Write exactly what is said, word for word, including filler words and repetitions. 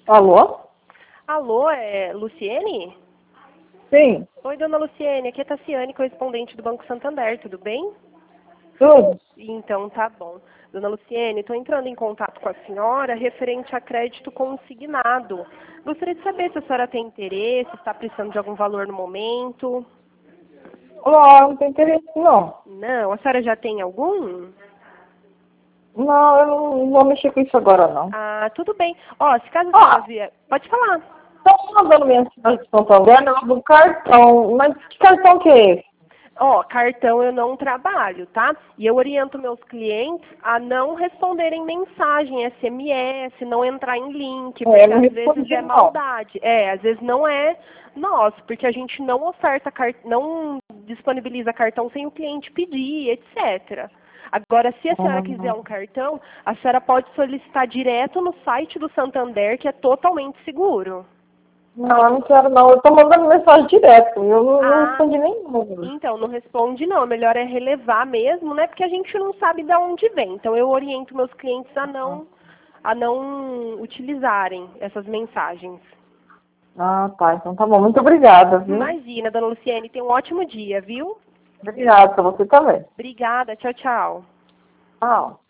Alô? Alô, é Luciene? Sim, Oi, dona Luciene, aqui é Tassiane, correspondente do Banco Santander, tudo bem? tudo. Então, tá bom. Dona Luciene, estou entrando em contato com a senhora referente a crédito consignado. Gostaria de saber se a senhora tem interesse, está precisando de algum valor no momento. Não, não tem interesse não. Não, a senhora já tem algum? Não, eu não vou mexer com isso agora não. Ah, tudo bem. Ó, se caso a senhora Ah, vier... Pode falar. estão mandando mensagem de Santander, não, do cartão. Mas que cartão que é esse? Ó, cartão eu não trabalho, tá? E eu oriento meus clientes a não responderem mensagem, S M S, não entrar em link, É, porque não às vezes respondi é não. maldade. É, às vezes não é nosso, porque a gente não oferta, car- não disponibiliza cartão sem o cliente pedir, etcétera. Agora, se a senhora quiser um cartão, a senhora pode solicitar direto no site do Santander, que é totalmente seguro. Não, eu não quero não. Eu estou mandando mensagem direto. Eu não, não Ah, respondi nenhuma. então, não responde não, melhor é relevar mesmo, né? Porque a gente não sabe de onde vem. Então eu oriento meus clientes a não, a não utilizarem essas mensagens. Ah, tá. Então tá bom. Muito obrigada, viu? Imagina, dona Luciene, tenha um ótimo dia, viu? Obrigada, pra você também. Obrigada, tchau, tchau. Tchau.